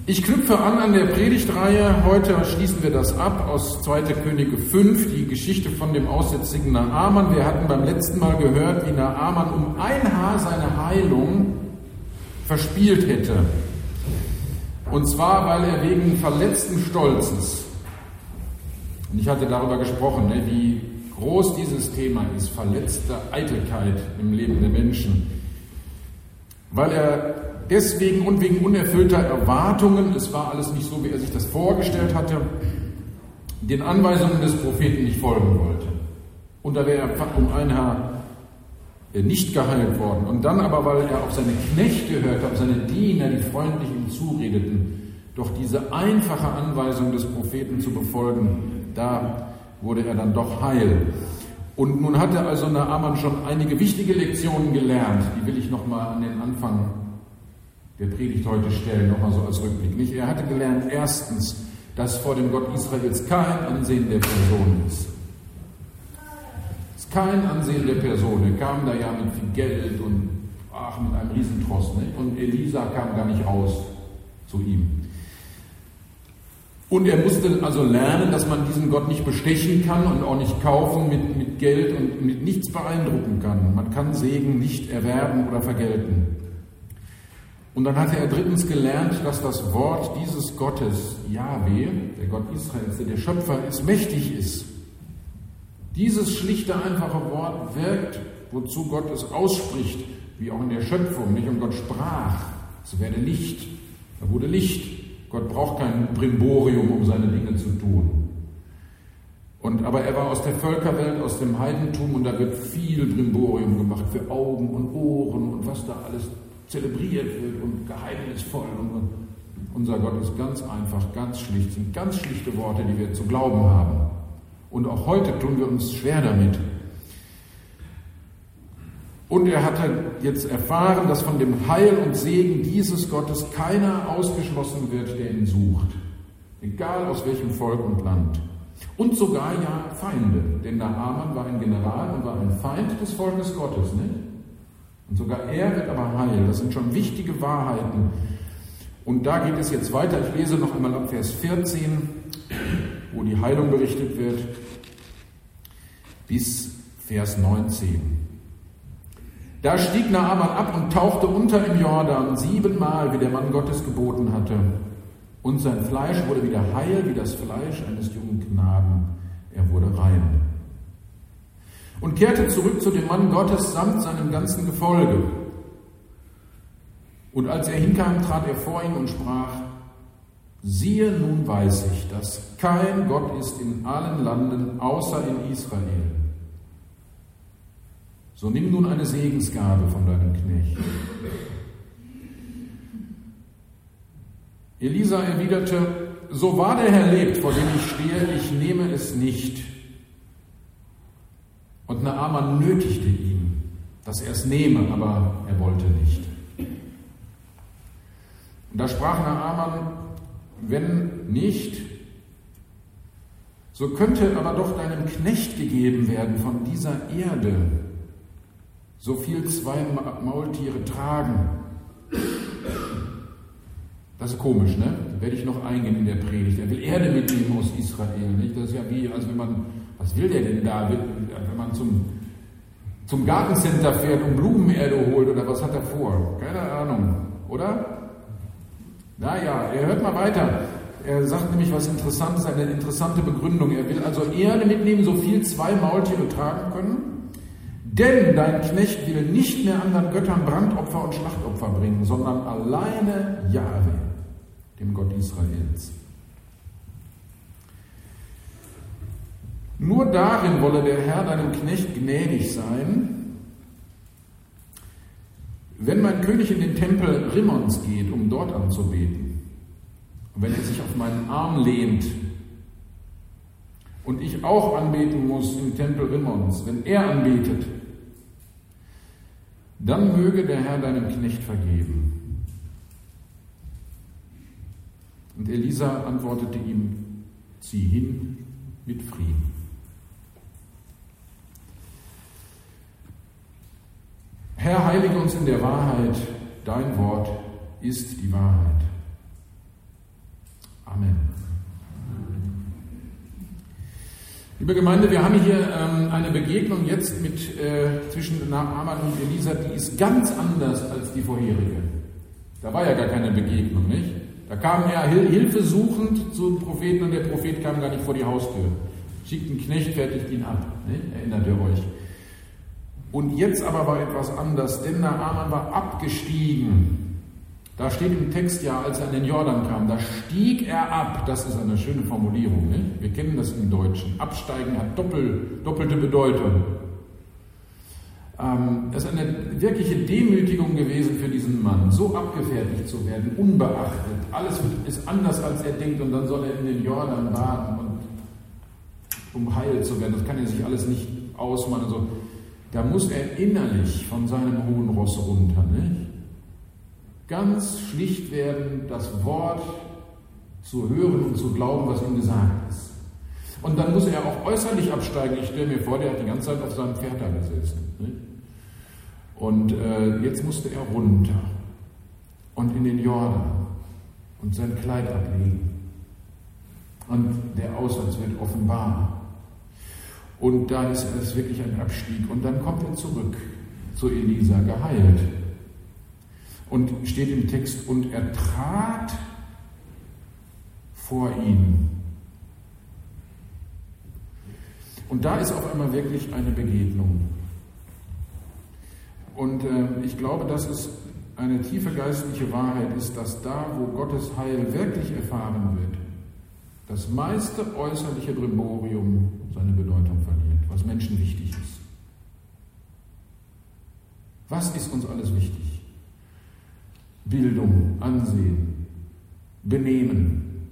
Ich knüpfe an der Predigtreihe. Heute schließen wir das ab aus 2. Könige 5, die Geschichte von dem aussätzigen Naaman. Wir hatten beim letzten Mal gehört, wie Naaman um ein Haar seine Heilung verspielt hätte. Und zwar, weil er wegen verletzten Stolzes, und ich hatte darüber gesprochen, wie groß dieses Thema ist, verletzte Eitelkeit im Leben der Menschen, weil er deswegen und wegen unerfüllter Erwartungen, es war alles nicht so, wie er sich das vorgestellt hatte, den Anweisungen des Propheten nicht folgen wollte. Und da wäre er um ein Haar nicht geheilt worden. Und dann aber, weil er auf seine Knechte hörte, auf seine Diener, die freundlich ihm zuredeten, doch diese einfache Anweisung des Propheten zu befolgen, da wurde er dann doch heil. Und nun hatte also Naaman schon einige wichtige Lektionen gelernt, die will ich nochmal an den Anfang der Predigt heute stellen, nochmal so als Rückblick. Nicht? Er hatte gelernt, erstens, dass vor dem Gott Israels kein Ansehen der Person ist. Es ist kein Ansehen der Person. Er kam da ja mit viel Geld und mit einem Riesentross. Nicht? Und Elisa kam gar nicht raus zu ihm. Und er musste also lernen, dass man diesen Gott nicht bestechen kann und auch nicht kaufen mit Geld und mit nichts beeindrucken kann. Man kann Segen nicht erwerben oder vergelten. Und dann hatte er drittens gelernt, dass das Wort dieses Gottes, Jahwe, der Gott Israels, der Schöpfer ist, mächtig ist. Dieses schlichte, einfache Wort wirkt, wozu Gott es ausspricht, wie auch in der Schöpfung. Nicht? Und Gott sprach, es werde Licht, da wurde Licht. Gott braucht kein Brimborium, um seine Dinge zu tun. Aber er war aus der Völkerwelt, aus dem Heidentum, und da wird viel Brimborium gemacht für Augen und Ohren und was da alles zelebriert wird und geheimnisvoll. Und unser Gott ist ganz einfach, ganz schlicht, sind ganz schlichte Worte, die wir zu glauben haben. Und auch heute tun wir uns schwer damit. Und er hatte jetzt erfahren, dass von dem Heil und Segen dieses Gottes keiner ausgeschlossen wird, der ihn sucht. Egal aus welchem Volk und Land. Und sogar ja Feinde. Denn Naaman war ein General und war ein Feind des Volkes Gottes, nicht? Und sogar er wird aber heil. Das sind schon wichtige Wahrheiten. Und da geht es jetzt weiter. Ich lese noch einmal ab Vers 14, wo die Heilung berichtet wird, bis Vers 19. Da stieg Naaman ab und tauchte unter im Jordan 7-mal, wie der Mann Gottes geboten hatte. Und sein Fleisch wurde wieder heil, wie das Fleisch eines jungen Knaben. Er wurde rein. Und kehrte zurück zu dem Mann Gottes samt seinem ganzen Gefolge. Und als er hinkam, trat er vor ihn und sprach: Siehe, nun weiß ich, dass kein Gott ist in allen Landen, außer in Israel. So nimm nun eine Segensgabe von deinem Knecht. Elisa erwiderte: So wahr der Herr lebt, vor dem ich stehe, ich nehme es nicht. Und Naaman nötigte ihn, dass er es nehme, aber er wollte nicht. Und da sprach Naaman: Wenn nicht, so könnte aber doch deinem Knecht gegeben werden von dieser Erde, so viel 2 Maultiere tragen. Das ist komisch, ne? Da werde ich noch eingehen in der Predigt. Er will Erde mitnehmen aus Israel, nicht? Das ist ja wie, als wenn man, was will der denn da, wenn man zum Gartencenter fährt und Blumenerde holt, oder was hat er vor? Keine Ahnung, oder? Naja, er hört mal weiter. Er sagt nämlich was Interessantes, eine interessante Begründung. Er will also Erde mitnehmen, so viel 2 Maultiere tragen können. Denn dein Knecht will nicht mehr anderen Göttern Brandopfer und Schlachtopfer bringen, sondern alleine Jahwe, dem Gott Israels. Nur darin wolle der Herr deinem Knecht gnädig sein, wenn mein König in den Tempel Rimmons geht, um dort anzubeten, und wenn er sich auf meinen Arm lehnt und ich auch anbeten muss im Tempel Rimmons, wenn er anbetet, dann möge der Herr deinem Knecht vergeben. Und Elisa antwortete ihm: Zieh hin mit Frieden. Herr, heilige uns in der Wahrheit, dein Wort ist die Wahrheit. Amen. Liebe Gemeinde, wir haben hier eine Begegnung jetzt zwischen Naaman und Elisa, die ist ganz anders als die vorherige. Da war ja gar keine Begegnung, nicht? Da kam er Hilfe suchend zum Propheten und der Prophet kam gar nicht vor die Haustür. Schickt einen Knecht, fertigt ihn ab, nicht? Erinnert ihr euch? Und jetzt aber war etwas anders, denn Naaman war abgestiegen. Da steht im Text ja, als er an den Jordan kam, da stieg er ab. Das ist eine schöne Formulierung, nicht? Wir kennen das im Deutschen. Absteigen hat doppelte Bedeutung. Es ist eine wirkliche Demütigung gewesen für diesen Mann, so abgefertigt zu werden, unbeachtet. Alles ist anders, als er denkt, und dann soll er in den Jordan baden, um heil zu werden. Das kann er sich alles nicht ausmalen. Also, da muss er innerlich von seinem hohen Ross runter, nicht? Ganz schlicht werden, das Wort zu hören und zu glauben, was ihm gesagt ist. Und dann muss er auch äußerlich absteigen. Ich stelle mir vor, der hat die ganze Zeit auf seinem Pferd da gesessen. Nicht? Und jetzt musste er runter und in den Jordan und sein Kleid ablegen. Und der Aussatz wird offenbar. Und da ist es wirklich ein Abstieg. Und dann kommt er zurück zu Elisa, geheilt. Und steht im Text, und er trat vor ihn. Und da ist auf einmal wirklich eine Begegnung. Und ich glaube, dass es eine tiefe geistliche Wahrheit ist, dass da, wo Gottes Heil wirklich erfahren wird, das meiste äußerliche Brimborium seine Bedeutung verliert, was Menschen wichtig ist. Was ist uns alles wichtig? Bildung, Ansehen, Benehmen,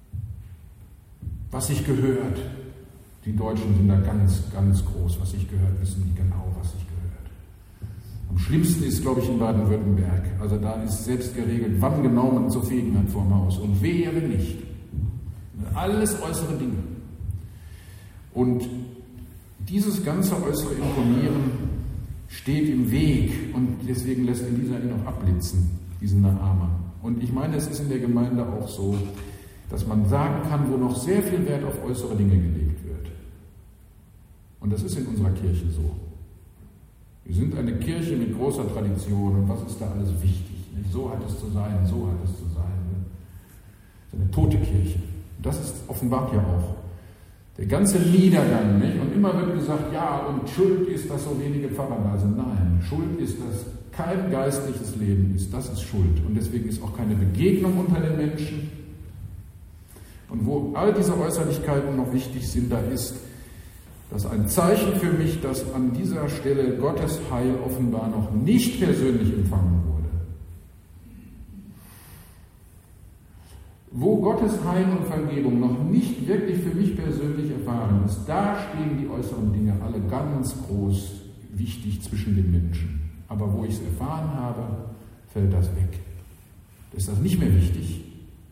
was sich gehört. Die Deutschen sind da ganz, ganz groß. Was sich gehört, wissen die genau, was sich gehört. Am schlimmsten ist, glaube ich, in Baden-Württemberg. Also da ist selbst geregelt, wann genau man zu fegen hat vor dem Haus. Und wehe, wenn nicht. Alles äußere Dinge. Und dieses ganze äußere Imponieren steht im Weg. Und deswegen lässt Elisa ihn auch abblitzen, diesen Naaman. Und ich meine, es ist in der Gemeinde auch so, dass man sagen kann, wo noch sehr viel Wert auf äußere Dinge gelegt wird. Und das ist in unserer Kirche so. Wir sind eine Kirche mit großer Tradition und was ist da alles wichtig? Nicht? So hat es zu sein, so hat es zu sein. Das ist eine tote Kirche. Und das ist offenbart ja auch der ganze Niedergang. Nicht? Und immer wird gesagt, ja, und Schuld ist, dass so wenige Pfarrer da sind. Nein, Schuld ist, dass kein geistliches Leben ist. Das ist Schuld. Und deswegen ist auch keine Begegnung unter den Menschen. Und wo all diese Äußerlichkeiten noch wichtig sind, da ist das ein Zeichen für mich, dass an dieser Stelle Gottes Heil offenbar noch nicht persönlich empfangen wurde. Wo Gottes Heil und Vergebung noch nicht wirklich für mich persönlich erfahren ist, da stehen die äußeren Dinge alle ganz groß wichtig zwischen den Menschen. Aber wo ich es erfahren habe, fällt das weg. Ist das nicht mehr wichtig?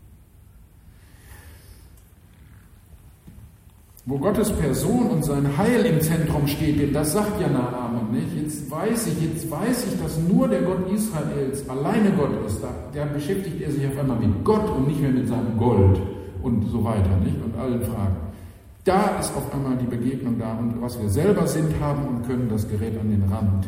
Wo Gottes Person und sein Heil im Zentrum steht, denn das sagt ja Naaman, nicht? Jetzt weiß ich, dass nur der Gott Israels alleine Gott ist. Da beschäftigt er sich auf einmal mit Gott und nicht mehr mit seinem Gold und so weiter, nicht? Und allen Fragen. Da ist auf einmal die Begegnung da und was wir selber sind, haben und können, das gerät an den Rand.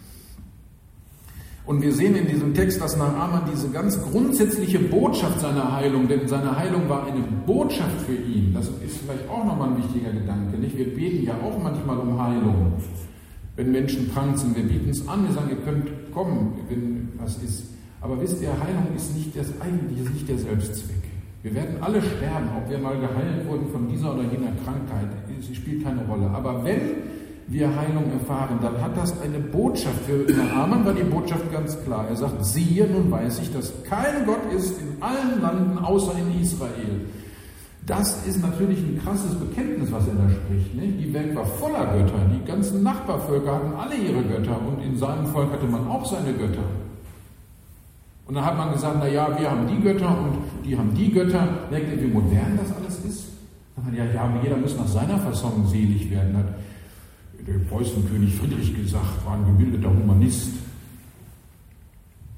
Und wir sehen in diesem Text, dass Naaman diese ganz grundsätzliche Botschaft seiner Heilung, denn seine Heilung war eine Botschaft für ihn. Das ist vielleicht auch nochmal ein wichtiger Gedanke, nicht? Wir beten ja auch manchmal um Heilung, wenn Menschen krank sind. Wir bieten es an, wir sagen, ihr könnt kommen, wenn was ist. Aber wisst ihr, Heilung ist nicht das Eigentliche, ist nicht der Selbstzweck. Wir werden alle sterben, ob wir mal geheilt wurden von dieser oder jener Krankheit. Sie spielt keine Rolle. Aber wenn wir Heilung erfahren, dann hat das eine Botschaft. Für Naaman war die Botschaft ganz klar. Er sagt, siehe, nun weiß ich, dass kein Gott ist in allen Landen außer in Israel. Das ist natürlich ein krasses Bekenntnis, was er da spricht. Nicht? Die Welt war voller Götter. Die ganzen Nachbarvölker hatten alle ihre Götter und in seinem Volk hatte man auch seine Götter. Und dann hat man gesagt, naja, wir haben die Götter und die haben die Götter. Merkt ihr, wie modern das alles ist? Ja, jeder muss nach seiner Fassung selig werden. Hat der Preußenkönig Friedrich gesagt, war ein gebildeter Humanist.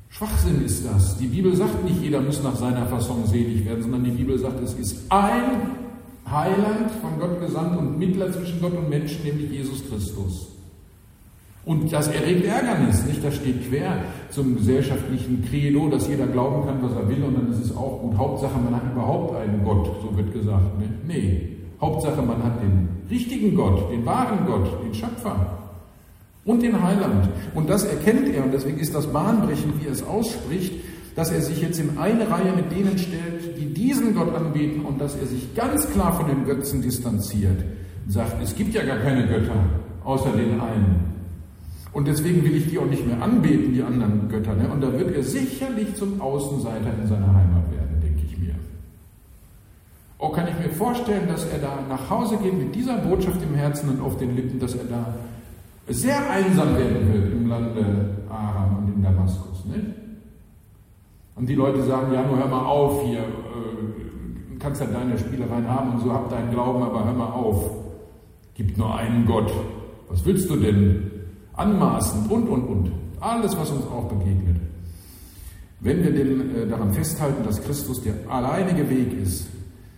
Schwachsinn ist das. Die Bibel sagt nicht, jeder muss nach seiner Fasson selig werden, sondern die Bibel sagt, es ist ein Heiland von Gott gesandt und Mittler zwischen Gott und Menschen, nämlich Jesus Christus. Und das erregt Ärgernis, nicht? Das steht quer zum gesellschaftlichen Credo, dass jeder glauben kann, was er will, und dann ist es auch gut. Hauptsache, man hat überhaupt einen Gott, so wird gesagt. Ne? Nee, Hauptsache, man hat den richtigen Gott, den wahren Gott, den Schöpfer und den Heiland. Und das erkennt er, und deswegen ist das bahnbrechend, wie er es ausspricht, dass er sich jetzt in eine Reihe mit denen stellt, die diesen Gott anbeten, und dass er sich ganz klar von den Götzen distanziert und sagt, es gibt ja gar keine Götter, außer den einen. Und deswegen will ich die auch nicht mehr anbeten, die anderen Götter. Ne? Und da wird er sicherlich zum Außenseiter in seiner Heimat werden, denke ich mir. Auch kann ich mir vorstellen, dass er da nach Hause geht mit dieser Botschaft im Herzen und auf den Lippen, dass er da sehr einsam werden wird im Lande Aram und in Damaskus. Nicht? Und die Leute sagen, ja, nur hör mal auf hier, du kannst ja deine Spielereien haben und so, hab deinen Glauben, aber hör mal auf. Gibt nur einen Gott. Was willst du denn? Anmaßend und. Alles, was uns auch begegnet. Wenn wir denn daran festhalten, dass Christus der alleinige Weg ist.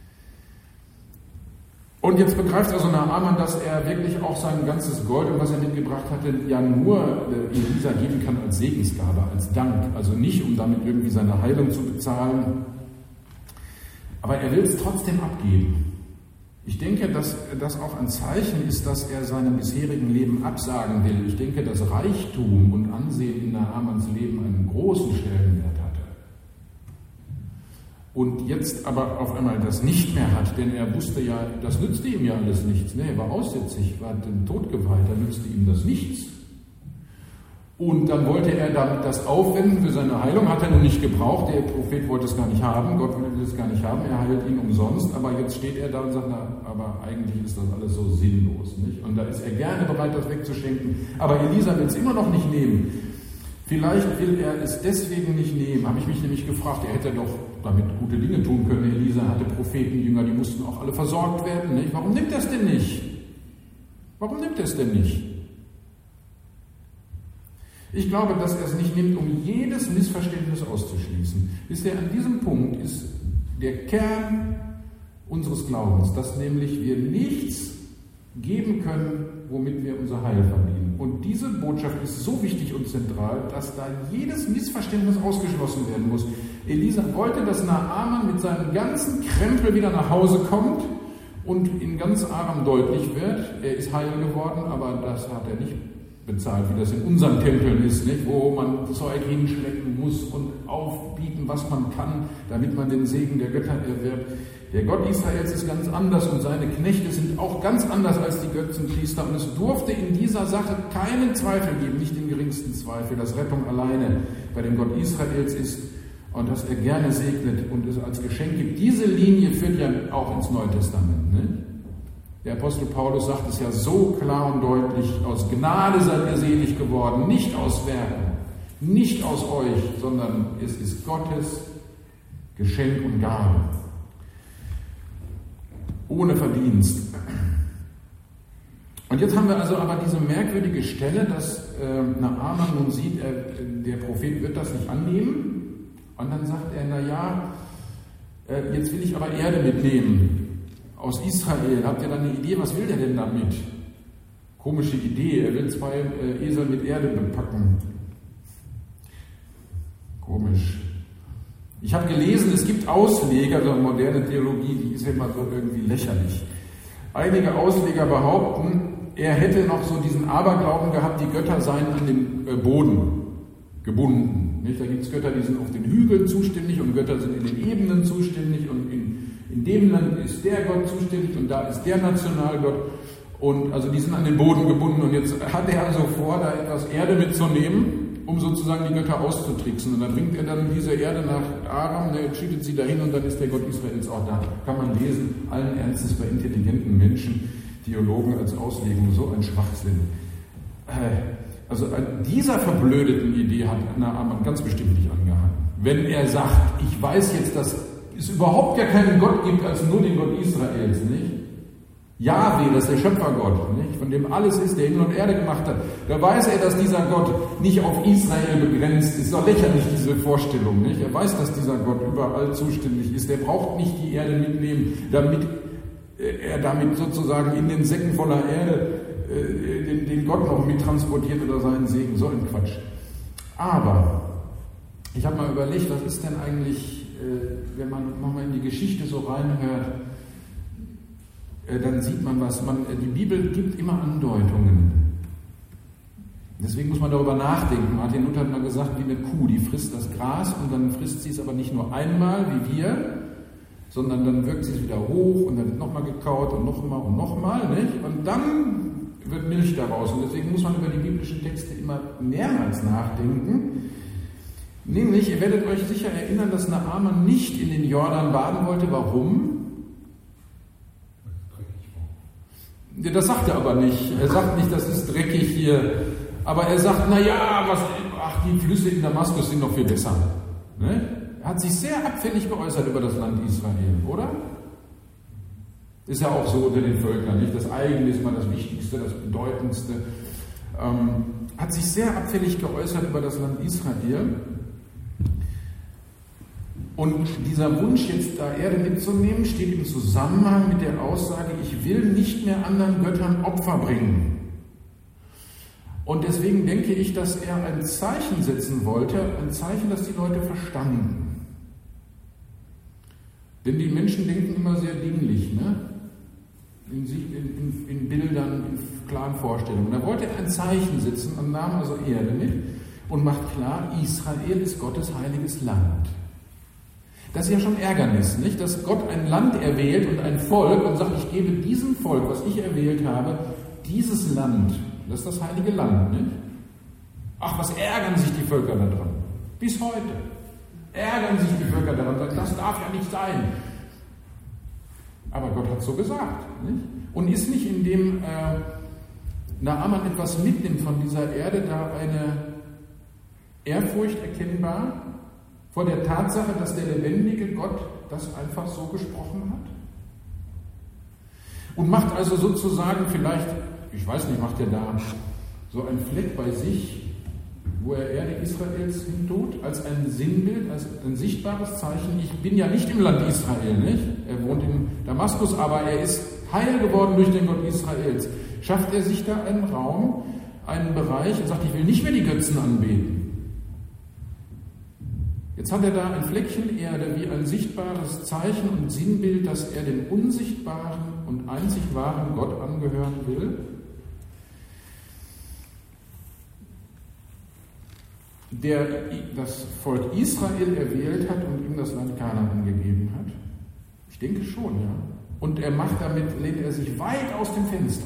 Und jetzt begreift also Naaman, dass er wirklich auch sein ganzes Gold und was er mitgebracht hatte, ja nur Elisa geben kann als Segensgabe, als Dank. Also nicht, um damit irgendwie seine Heilung zu bezahlen. Aber er will es trotzdem abgeben. Ich denke, dass das auch ein Zeichen ist, dass er seinem bisherigen Leben absagen will. Ich denke, dass Reichtum und Ansehen in Naamans Leben einen großen Stellenwert hatte. Und jetzt aber auf einmal das nicht mehr hat, denn er wusste ja, das nützte ihm ja alles nichts. Ne, er war aussätzig, war dem Tod geweiht, da nützte ihm das nichts. Und dann wollte er damit das aufwenden für seine Heilung, hat er nun nicht gebraucht, der Prophet wollte es gar nicht haben, Gott will es gar nicht haben, er heilt ihn umsonst, aber jetzt steht er da und sagt, na, aber eigentlich ist das alles so sinnlos, nicht? Und da ist er gerne bereit, das wegzuschenken, aber Elisa will es immer noch nicht nehmen. Vielleicht will er es deswegen nicht nehmen, habe ich mich nämlich gefragt, er hätte doch damit gute Dinge tun können. Elisa hatte Prophetenjünger, die mussten auch alle versorgt werden, nicht? Warum nimmt er es denn nicht? Warum nimmt er es denn nicht? Ich glaube, dass er es nicht nimmt, um jedes Missverständnis auszuschließen. Wisst ihr, an diesem Punkt ist der Kern unseres Glaubens, dass nämlich wir nichts geben können, womit wir unser Heil verdienen. Und diese Botschaft ist so wichtig und zentral, dass da jedes Missverständnis ausgeschlossen werden muss. Elisa wollte, dass Naaman mit seinem ganzen Krempel wieder nach Hause kommt und in ganz Aram deutlich wird, er ist heil geworden, aber das hat er nicht bezahlt, wie das in unseren Tempeln ist, nicht? Wo man Zeug hinschleppen muss und aufbieten, was man kann, damit man den Segen der Götter erwirbt. Der Gott Israels ist ganz anders und seine Knechte sind auch ganz anders als die Götzenpriester, und es durfte in dieser Sache keinen Zweifel geben, nicht den geringsten Zweifel, dass Rettung alleine bei dem Gott Israels ist und dass er gerne segnet und es als Geschenk gibt. Diese Linie führt ja auch ins Neue Testament, nicht? Der Apostel Paulus sagt es ja so klar und deutlich, aus Gnade seid ihr selig geworden, nicht aus Werken, nicht aus euch, sondern es ist Gottes Geschenk und Gabe, ohne Verdienst. Und jetzt haben wir also aber diese merkwürdige Stelle, dass Naaman nun sieht, der Prophet wird das nicht annehmen, und dann sagt er, naja, jetzt will ich aber Erde mitnehmen. Aus Israel, habt ihr da eine Idee, was will der denn damit? Komische Idee, er will 2 Esel mit Erde bepacken. Komisch. Ich habe gelesen, es gibt Ausleger, so eine moderne Theologie, die ist ja immer so irgendwie lächerlich. Einige Ausleger behaupten, er hätte noch so diesen Aberglauben gehabt, die Götter seien an den Boden gebunden. Nicht? Da gibt es Götter, die sind auf den Hügeln zuständig, und Götter sind in den Ebenen zuständig, und in dem Land ist der Gott zuständig und da ist der Nationalgott, und also die sind an den Boden gebunden, und jetzt hat er also vor, da etwas Erde mitzunehmen, um sozusagen die Götter auszutricksen, und dann bringt er dann diese Erde nach Aram, der schiebt sie dahin, und dann ist der Gott Israels auch da. Kann man lesen, allen Ernstes bei intelligenten Menschen, Theologen als Auslegung, so ein Schwachsinn. Also an dieser verblödeten Idee hat Naaman ganz bestimmt nicht angehangen. Wenn er sagt, ich weiß jetzt, dass es überhaupt gar keinen Gott gibt als nur den Gott Israels, nicht? Jahwe, das ist der Schöpfergott, nicht? Von dem alles ist, der Himmel und Erde gemacht hat. Da weiß er, dass dieser Gott nicht auf Israel begrenzt ist. Ist doch lächerlich, diese Vorstellung, nicht? Er weiß, dass dieser Gott überall zuständig ist. Der braucht nicht die Erde mitnehmen, damit er damit sozusagen in den Säcken voller Erde den Gott noch mittransportiert oder seinen Segen. So ein Quatsch. Aber ich habe mal überlegt, was ist denn eigentlich, wenn man nochmal in die Geschichte so reinhört, dann sieht man was. Die Bibel gibt immer Andeutungen. Deswegen muss man darüber nachdenken. Martin Luther hat mal gesagt, wie eine Kuh, die frisst das Gras und dann frisst sie es aber nicht nur einmal, wie wir, sondern dann wirkt sie es wieder hoch und dann wird nochmal gekaut und nochmal, nicht? Und dann wird Milch daraus. Und deswegen muss man über die biblischen Texte immer mehrmals nachdenken. Nämlich, ihr werdet euch sicher erinnern, dass Naaman nicht in den Jordan baden wollte. Warum? Das sagt er aber nicht. Er sagt nicht, das ist dreckig hier. Aber er sagt, die Flüsse in Damaskus sind noch viel besser. Ne? Er hat sich sehr abfällig geäußert über das Land Israel, oder? Ist ja auch so unter den Völkern, nicht? Das eigene ist immer das Wichtigste, das Bedeutendste. Hat sich sehr abfällig geäußert über das Land Israel. Und dieser Wunsch, jetzt da Erde mitzunehmen, steht im Zusammenhang mit der Aussage, ich will nicht mehr anderen Göttern Opfer bringen. Und deswegen denke ich, dass er ein Zeichen setzen wollte, ein Zeichen, das die Leute verstanden. Denn die Menschen denken immer sehr dinglich, ne? In Bildern, in klaren Vorstellungen. Da wollte er ein Zeichen setzen und nahm also Erde mit und macht klar, Israel ist Gottes heiliges Land. Das ist ja schon Ärgernis, nicht? Dass Gott ein Land erwählt und ein Volk und sagt, ich gebe diesem Volk, was ich erwählt habe, dieses Land. Das ist das heilige Land, nicht? Ach, was ärgern sich die Völker daran? Bis heute ärgern sich die Völker daran, sagen, das darf ja nicht sein. Aber Gott hat so gesagt, nicht? Und ist nicht, indem Naaman etwas mitnimmt von dieser Erde, da eine Ehrfurcht erkennbar vor der Tatsache, dass der lebendige Gott das einfach so gesprochen hat? Und macht also sozusagen vielleicht, ich weiß nicht, macht er da so einen Fleck bei sich, wo er Erde Israels hintut, als ein Sinnbild, als ein sichtbares Zeichen. Ich bin ja nicht im Land Israel, nicht? Er wohnt in Damaskus, aber er ist heil geworden durch den Gott Israels. Schafft er sich da einen Raum, einen Bereich und sagt, ich will nicht mehr die Götzen anbeten. Jetzt hat er da ein Fleckchen Erde wie ein sichtbares Zeichen und Sinnbild, dass er dem unsichtbaren und einzig wahren Gott angehören will. Der das Volk Israel erwählt hat und ihm das Land Kanaan gegeben hat? Ich denke schon, ja. Und er lehnt er sich weit aus dem Fenster.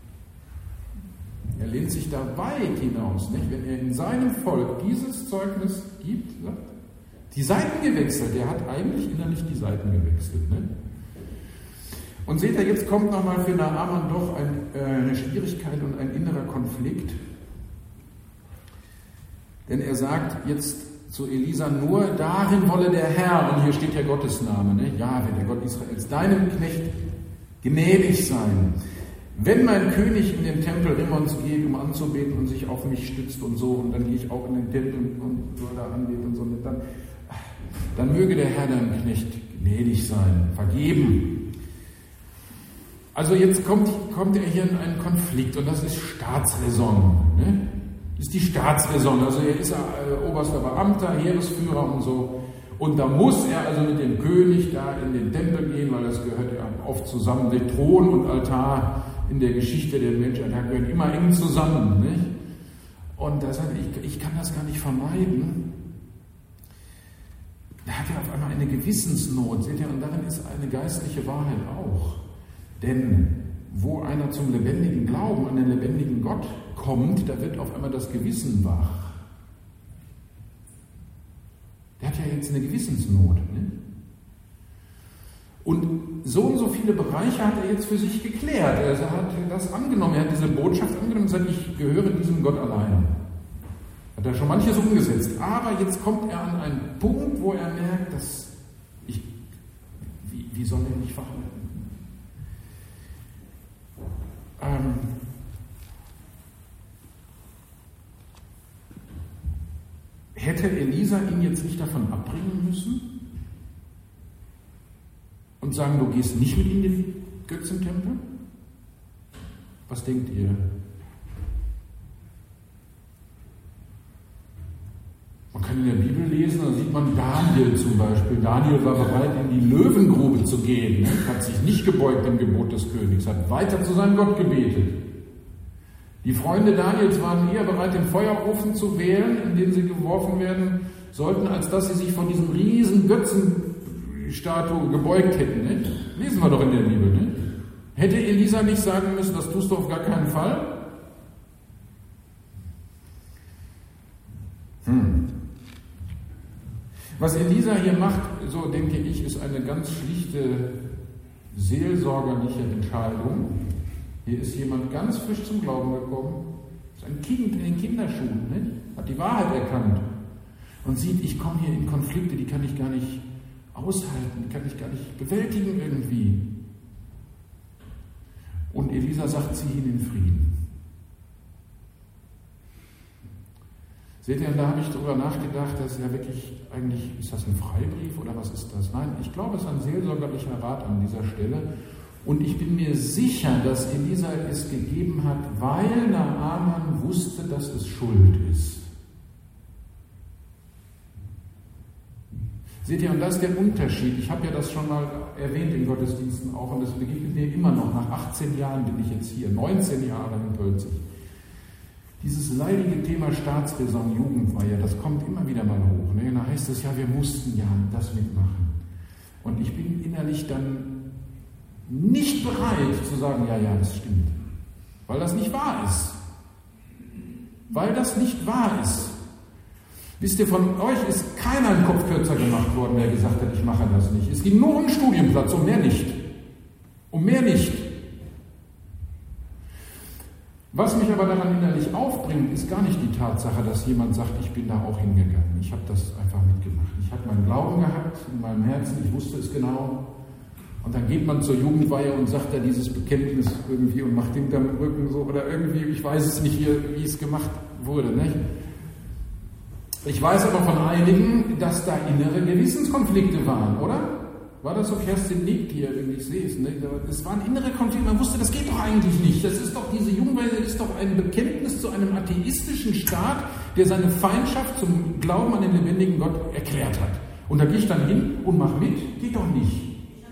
Er lehnt sich da weit hinaus, nicht? Wenn er in seinem Volk dieses Zeugnis gibt, sagt, die Seiten gewechselt, er hat eigentlich innerlich die Seiten gewechselt. Ne? Und seht ihr, jetzt kommt nochmal für Naaman doch eine Schwierigkeit und ein innerer Konflikt. Denn er sagt jetzt zu Elisa, nur darin wolle der Herr, und hier steht ja Gottes Name, ne? Jahwe, der Gott Israels, deinem Knecht gnädig sein. Wenn mein König in den Tempel Rimmons geht, um anzubeten und sich auf mich stützt und so, und dann gehe ich auch in den Tempel und soll da anbeten und so, dann möge der Herr deinem Knecht gnädig sein, vergeben. Also jetzt kommt er hier in einen Konflikt und das ist Staatsräson. Ne? Das ist die Staatsräson, also er ist oberster Beamter, Heeresführer und so. Und da muss er also mit dem König da in den Tempel gehen, weil das gehört ja oft zusammen. Der Thron und Altar in der Geschichte der Menschheit gehören immer eng zusammen. Nicht? Und da sagt er, ich kann das gar nicht vermeiden. Da hat er auf einmal eine Gewissensnot, seht ihr, und darin ist eine geistliche Wahrheit auch. Denn wo einer zum lebendigen Glauben an den lebendigen Gott kommt, da wird auf einmal das Gewissen wach. Der hat ja jetzt eine Gewissensnot. Ne? Und so viele Bereiche hat er jetzt für sich geklärt. Er hat das angenommen, er hat diese Botschaft angenommen und gesagt, ich gehöre diesem Gott allein. Hat er schon manches umgesetzt. Aber jetzt kommt er an einen Punkt, wo er merkt, wie soll er mich verhalten? Hätte Elisa ihn jetzt nicht davon abbringen müssen und sagen, du gehst nicht mit in den Götzentempel? Was denkt ihr? Man kann in der Bibel lesen, da sieht man Daniel zum Beispiel. Daniel war bereit, in die Löwengrube zu gehen, hat sich nicht gebeugt dem Gebot des Königs, hat weiter zu seinem Gott gebetet. Die Freunde Daniels waren eher bereit, den Feuerofen zu wählen, in den sie geworfen werden sollten, als dass sie sich von diesem riesen Götzenstatue gebeugt hätten. Nicht? Lesen wir doch in der Bibel. Nicht? Hätte Elisa nicht sagen müssen, das tust du auf gar keinen Fall? Was Elisa hier macht, so denke ich, ist eine ganz schlichte seelsorgerliche Entscheidung. Hier ist jemand ganz frisch zum Glauben gekommen, ist ein Kind in den Kinderschuhen, nicht? Hat die Wahrheit erkannt und sieht, ich komme hier in Konflikte, die kann ich gar nicht aushalten, die kann ich gar nicht bewältigen irgendwie. Und Elisa sagt, zieh ihn in Frieden. Seht ihr, und da habe ich darüber nachgedacht, dass ja wirklich, eigentlich, ist das ein Freibrief oder was ist das? Nein, ich glaube, es ist ein seelsorgerlicher Rat an dieser Stelle. Und ich bin mir sicher, dass Elisa es gegeben hat, weil Naaman wusste, dass es Schuld ist. Seht ihr, und das ist der Unterschied. Ich habe ja das schon mal erwähnt in Gottesdiensten auch, und das begegnet mir immer noch. Nach 18 Jahren bin ich jetzt hier, 19 Jahre in Pölzig. Dieses leidige Thema Staatsräson, Jugendweihe, das kommt immer wieder mal hoch. Ne? Da heißt es ja, wir mussten ja das mitmachen. Und ich bin innerlich dann nicht bereit zu sagen, ja, das stimmt. Weil das nicht wahr ist. Weil das nicht wahr ist. Wisst ihr, von euch ist keiner ein Kopf kürzer gemacht worden, der gesagt hat, ich mache das nicht. Es ging nur um Studienplatz, um mehr nicht. Um mehr nicht. Was mich aber daran innerlich aufbringt, ist gar nicht die Tatsache, dass jemand sagt, ich bin da auch hingegangen. Ich habe das einfach mitgemacht. Ich habe meinen Glauben gehabt in meinem Herzen, ich wusste es genau. Und dann geht man zur Jugendweihe und sagt da dieses Bekenntnis irgendwie und macht hinterm Rücken so oder irgendwie, ich weiß es nicht, wie es gemacht wurde. Nicht? Ich weiß aber von einigen, dass da innere Gewissenskonflikte waren, oder? War das so? Kerstin nickt hier, wenn ich sehe es. Ne? Es waren innere Konflikte, man wusste, das geht doch eigentlich nicht. Das ist doch, diese Jugendweihe ist doch ein Bekenntnis zu einem atheistischen Staat, der seine Feindschaft zum Glauben an den lebendigen Gott erklärt hat. Und da gehe ich dann hin und mache mit, geht doch nicht.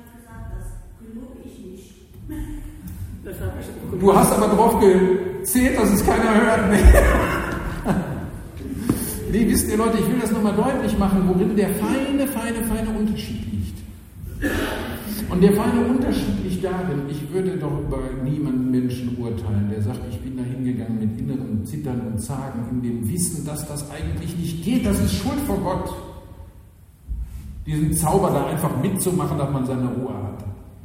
Du hast aber darauf gezählt, dass es keiner hört. Nee, wisst ihr Leute, ich will das nochmal deutlich machen, worin der feine Unterschied liegt. Und der feine Unterschied liegt darin, ich würde doch über niemanden Menschen urteilen, der sagt, ich bin da hingegangen mit innerem Zittern und Zagen, in dem Wissen, dass das eigentlich nicht geht, das ist Schuld vor Gott. Diesen Zauber da einfach mitzumachen, dass man seine Ruhe hat.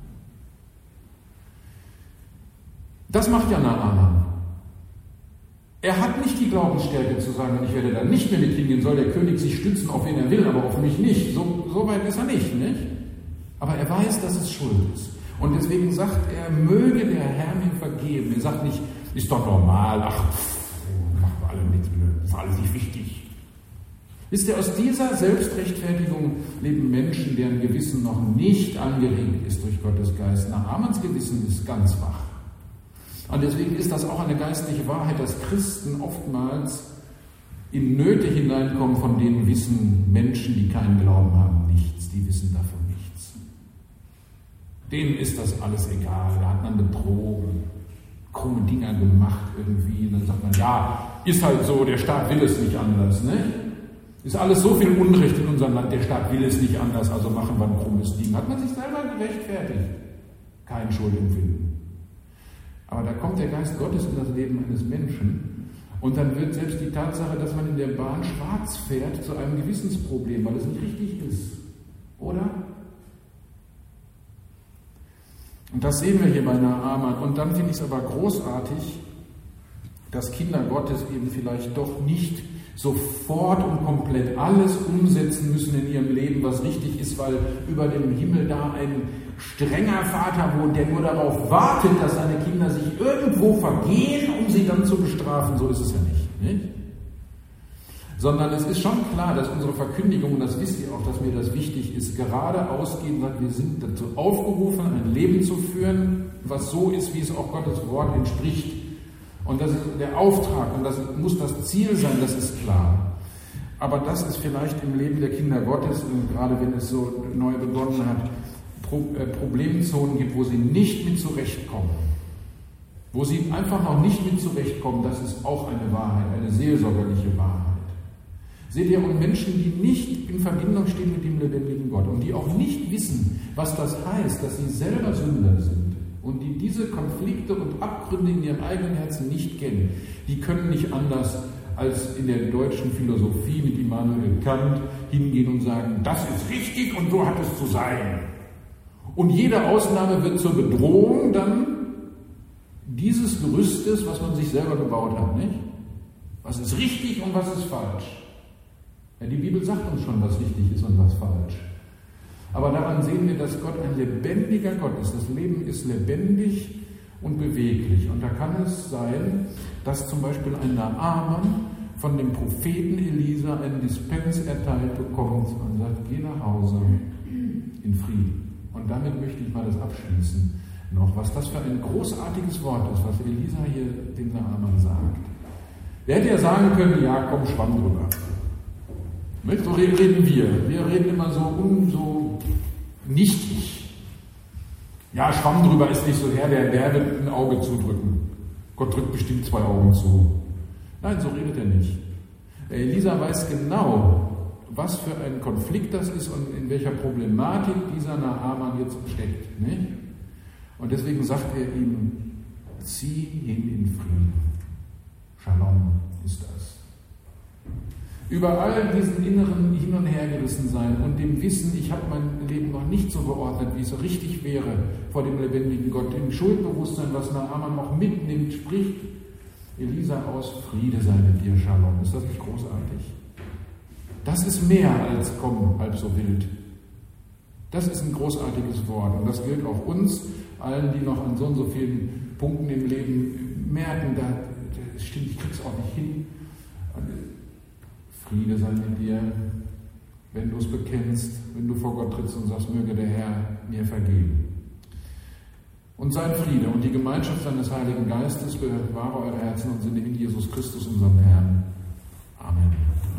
Das macht ja Naaman. Er hat nicht die Glaubensstärke zu sagen, ich werde da nicht mehr mit hingehen, soll der König sich stützen, auf wen er will, aber auf mich nicht. So weit ist er nicht? Aber er weiß, dass es Schuld ist. Und deswegen sagt er, möge der Herr mir vergeben. Er sagt nicht, ist doch normal, machen wir alle nichts mehr, ist alles nicht wichtig. Wisst ihr, aus dieser Selbstrechtfertigung leben Menschen, deren Gewissen noch nicht angeregt ist durch Gottes Geist. Naamans Gewissen ist ganz wach. Und deswegen ist das auch eine geistliche Wahrheit, dass Christen oftmals in Nöte hineinkommen, von denen wissen Menschen, die keinen Glauben haben, nichts. Die wissen davon nichts. Denen ist das alles egal. Da hat man betrogen, krumme Dinger gemacht irgendwie. Und dann sagt man, ja, ist halt so, der Staat will es nicht anders. Ne? Ist alles so viel Unrecht in unserem Land, der Staat will es nicht anders, also machen wir ein krummes Ding. Hat man sich selber gerechtfertigt. Kein Schuldempfinden. Aber da kommt der Geist Gottes in das Leben eines Menschen und dann wird selbst die Tatsache, dass man in der Bahn schwarz fährt, zu einem Gewissensproblem, weil es nicht richtig ist. Oder? Und das sehen wir hier bei Naaman. Und dann finde ich es aber großartig, dass Kinder Gottes eben vielleicht doch nicht sofort und komplett alles umsetzen müssen in ihrem Leben, was richtig ist, weil über dem Himmel da ein strenger Vater wohnt, der nur darauf wartet, dass seine Kinder sich irgendwo vergehen, um sie dann zu bestrafen. So ist es ja nicht. sondern es ist schon klar, dass unsere Verkündigung, und das wisst ihr auch, dass mir das wichtig ist, gerade ausgehend sagt, wir sind dazu aufgerufen, ein Leben zu führen, was so ist, wie es auch Gottes Wort entspricht. Und das ist der Auftrag und das muss das Ziel sein, das ist klar. Aber das ist vielleicht im Leben der Kinder Gottes, und gerade wenn es so neu begonnen hat, Problemzonen gibt, wo sie nicht mit zurechtkommen. Wo sie einfach noch nicht mit zurechtkommen, das ist auch eine Wahrheit, eine seelsorgerliche Wahrheit. Seht ihr, und Menschen, die nicht in Verbindung stehen mit dem lebendigen Gott und die auch nicht wissen, was das heißt, dass sie selber Sünder sind und die diese Konflikte und Abgründe in ihrem eigenen Herzen nicht kennen, die können nicht anders als in der deutschen Philosophie mit Immanuel Kant hingehen und sagen, das ist richtig und so hat es zu sein. Und jede Ausnahme wird zur Bedrohung dann dieses Gerüstes, was man sich selber gebaut hat, nicht? Was ist richtig und was ist falsch? Ja, die Bibel sagt uns schon, was richtig ist und was falsch. Aber daran sehen wir, dass Gott ein lebendiger Gott ist. Das Leben ist lebendig und beweglich. Und da kann es sein, dass zum Beispiel ein Naaman von dem Propheten Elisa einen Dispens erteilt bekommt und sagt, geh nach Hause in Frieden. Und damit möchte ich mal das abschließen noch, was das für ein großartiges Wort ist, was Elisa hier dem Naaman sagt. Der hätte ja sagen können, ja komm, schwamm drüber. So reden wir. Wir reden immer so nichtig. Ja, schwamm drüber ist nicht so her, der wird ein Auge zudrücken. Gott drückt bestimmt 2 Augen zu. Nein, so redet er nicht. Elisa weiß genau, was für ein Konflikt das ist und in welcher Problematik dieser Naaman jetzt steckt. Nicht? Und deswegen sagt er ihm, zieh hin in Frieden. Shalom ist das. Über all diesen inneren Hin- und Hergerissensein und dem Wissen, ich habe mein Leben noch nicht so geordnet, wie es richtig wäre vor dem lebendigen Gott, dem Schuldbewusstsein, was Naaman noch mitnimmt, spricht Elisa aus, Friede sei mit dir, Shalom. Ist das nicht großartig? Das ist mehr als komm, halb so wild. Das ist ein großartiges Wort und das gilt auch uns, allen, die noch an so und so vielen Punkten im Leben merken, da stimmt, ich krieg's auch nicht hin. Friede sei mit dir, wenn du es bekennst, wenn du vor Gott trittst und sagst, möge der Herr mir vergeben. Und sein Friede und die Gemeinschaft seines Heiligen Geistes bewahre eure Herzen und Sinne in Jesus Christus, unserem Herrn. Amen.